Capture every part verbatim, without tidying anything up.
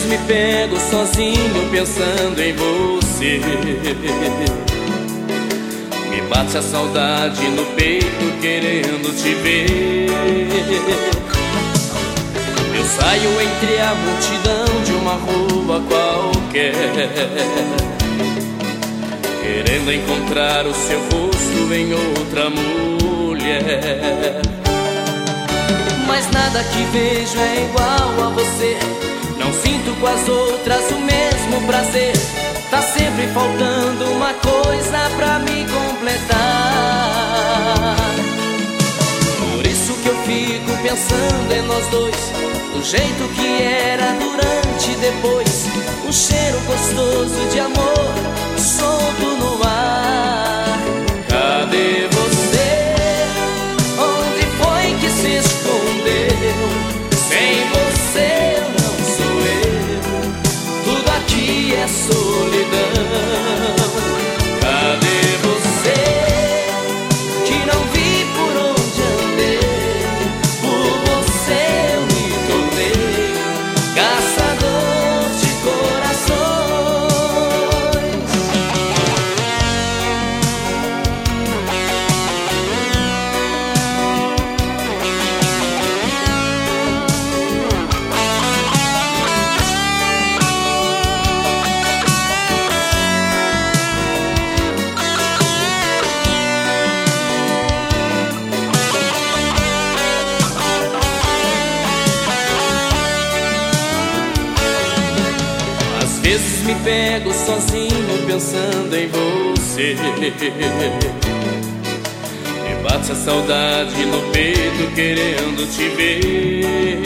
me pego sozinho pensando em você. Me bate a saudade no peito querendo te ver. Eu saio entre a multidão de uma rua qualquer, querendo encontrar o seu rosto em outra mulher. Mas nada que vejo é igual a você. Não sinto com as outras o mesmo prazer. Tá sempre faltando uma coisa pra me completar. Por isso que eu fico pensando em nós dois, do jeito que era durante e depois. Um cheiro gostoso de amor solto no ar. Cadê você? Onde foi que se escondeu? Sem você eu não sou eu. Tudo aqui é solidão. Cadê você? Que não vi por onde andei. Por você eu me tornei caçador de corações. Às vezes me pego sozinho pensando em você. Me bate a saudade no peito querendo te ver.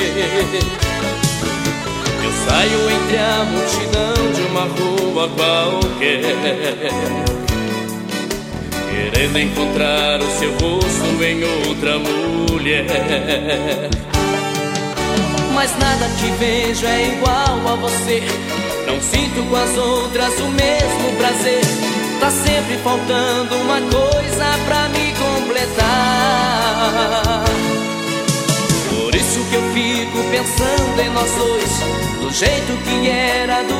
Eu saio entre a multidão de uma rua qualquer, querendo encontrar o seu rosto em outra mulher. Mas nada que vejo é igual a você. Não sinto com as outras o mesmo prazer. Tá sempre faltando uma coisa pra me completar. Por isso que eu fico pensando em nós dois, do jeito que era do